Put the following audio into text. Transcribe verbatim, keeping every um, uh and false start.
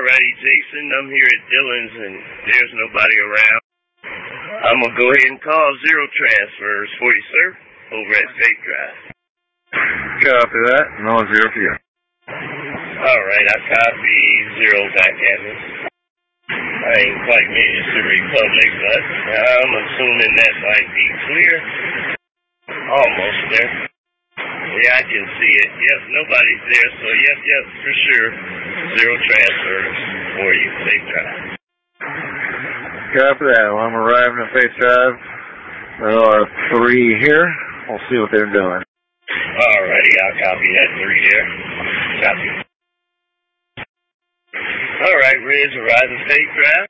Alrighty, Jason, I'm here at Dillon's and there's nobody around. I'm going to go ahead and call Zero Transfers for you, sir, over at Faith Drive. Copy that. No zero for you. Alright, I copy Zero back at me. I ain't quite made it to Republic, but I'm assuming that might be clear. Almost there. Yeah, I can see it. Yep, nobody's there, so yep, yep, for sure. Zero Transfers for you, Faith Drive. Copy that. Well, I'm arriving at Faith Drive. There are three here. We'll see what they're doing. Alrighty, I'll copy that three here. Copy. Alright, Reds arriving Faith Drive.